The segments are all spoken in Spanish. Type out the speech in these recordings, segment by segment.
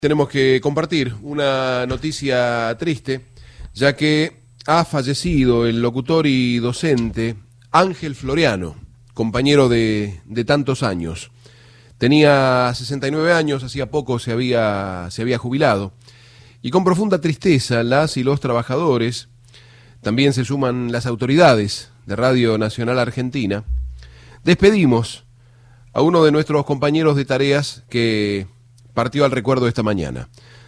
Tenemos que compartir una noticia triste, ya que ha fallecido el locutor y docente Ángel Floriano, compañero de tantos años. Tenía 69 años, hacía poco se había jubilado, y con profunda tristeza las y los trabajadores, también se suman las autoridades de Radio Nacional Argentina, despedimos a uno de nuestros compañeros de tareas que partió al recuerdo esta mañana.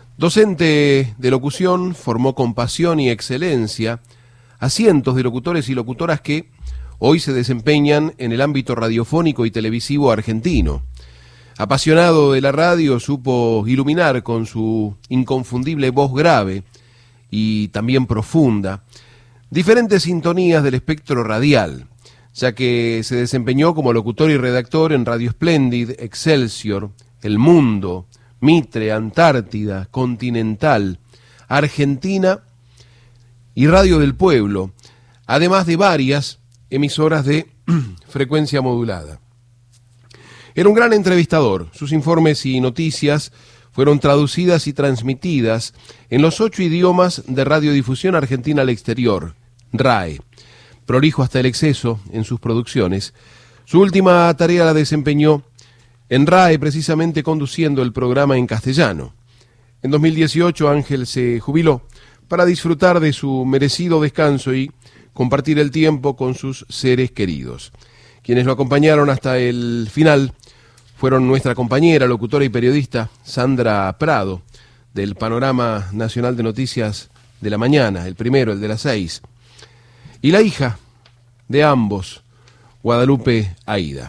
Docente de locución, formó con pasión y excelencia a cientos de locutores y locutoras que hoy se desempeñan en el ámbito radiofónico y televisivo argentino. Apasionado de la radio, supo iluminar con su inconfundible voz grave y también profunda diferentes sintonías del espectro radial, ya que se desempeñó como locutor y redactor en Radio Splendid, Excelsior, El Mundo, Mitre, Antártida, Continental, Argentina y Radio del Pueblo, además de varias emisoras de frecuencia modulada. Era un gran entrevistador. Sus informes y noticias fueron traducidas y transmitidas en los 8 idiomas de Radiodifusión Argentina al Exterior, RAE. Prolijo hasta el exceso en sus producciones, su última tarea la desempeñó en RAE, precisamente conduciendo el programa en castellano. En 2018 Ángel se jubiló para disfrutar de su merecido descanso y compartir el tiempo con sus seres queridos. Quienes lo acompañaron hasta el final fueron nuestra compañera, locutora y periodista Sandra Prado, del Panorama Nacional de Noticias de la Mañana, el primero, el de las 6, y la hija de ambos, Guadalupe Aida.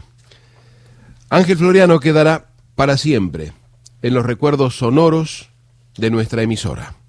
Ángel Floriano quedará para siempre en los recuerdos sonoros de nuestra emisora.